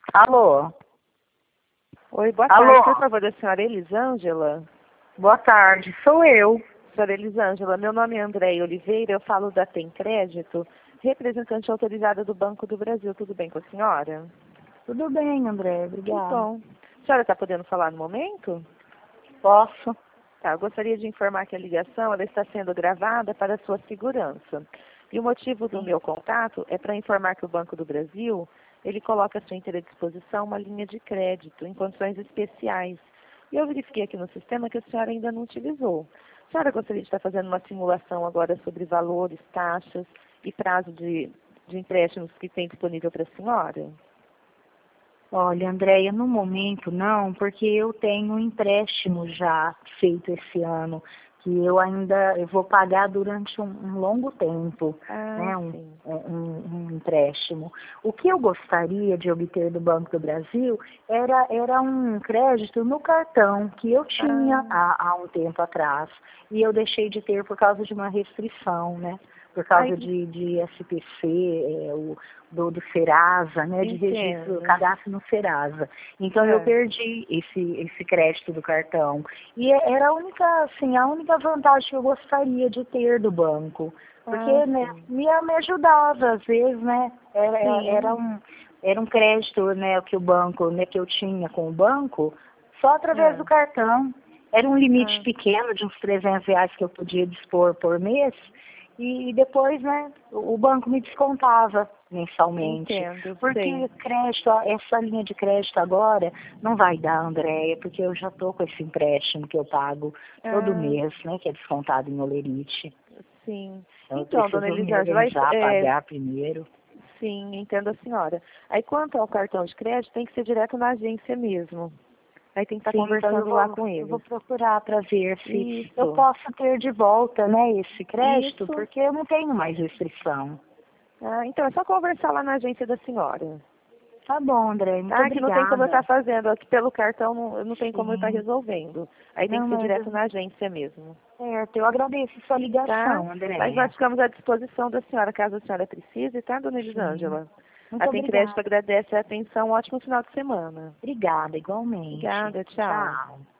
Alô? Oi, boa Alô? tarde. Por favor, da senhora Elisângela? Boa tarde, sou eu. Senhora Elisângela, meu nome é Andréia Oliveira, eu falo da Tem Crédito, representante autorizada do Banco do Brasil. Tudo bem com a senhora? Tudo bem, André, Que obrigada. bom. A senhora está podendo falar no momento? Posso? Tá, eu gostaria de informar que a ligação ela está sendo gravada para sua segurança. E o motivo do meu contato é para informar que o Banco do Brasil, ele coloca à sua inteira disposição uma linha de crédito em condições especiais. E eu verifiquei aqui no sistema que a senhora ainda não utilizou. A senhora gostaria de estar fazendo uma simulação agora sobre valores, taxas e prazo de empréstimos que tem disponível para a senhora? Olha, Andréia, no momento não, porque eu tenho um empréstimo já feito esse ano, que eu vou pagar durante um longo tempo, né, Sim. um empréstimo. O que eu gostaria de obter do Banco do Brasil era um crédito no cartão que eu tinha há um tempo atrás, e eu deixei de ter por causa de uma restrição, né? Por causa de SPC, do Serasa, né, de registro, cadastro no Serasa. Então eu perdi esse crédito do cartão. E era a única vantagem que eu gostaria de ter do banco. Porque né, me ajudava, às vezes, né? Era um crédito, né, que o banco, né, que eu tinha com o banco, só através do cartão. Era um limite pequeno de uns R$ 300 que eu podia dispor por mês. E depois, né, o banco me descontava mensalmente. Entendo, Porque crédito, essa linha de crédito agora não vai dar, Andréia, porque eu já estou com esse empréstimo que eu pago todo mês, né, que é descontado em Olerite. Sim. Então, Dona eu me Elisângela, organizar, pagar primeiro. sim, entendo a senhora. Aí, quanto ao cartão de crédito, tem que ser direto na agência mesmo. Aí tem que estar conversando lá com Eu eles. vou procurar para ver se Isso. eu posso ter de volta, né, esse crédito, Isso. porque eu não tenho mais restrição. Então, é só conversar lá na agência da senhora. Tá bom, André, muito obrigada. Que não tem como eu estar fazendo, aqui pelo cartão não tem como eu estar resolvendo. Aí tem que ser direto na agência mesmo. Certo, eu agradeço a sua ligação, André. Mas nós ficamos à disposição da senhora, caso a senhora precise, tá, Dona Elisângela? Muito A Tem obrigada. Crédito agradece a atenção, um ótimo final de semana. Obrigada, igualmente. Obrigada, tchau. Tchau.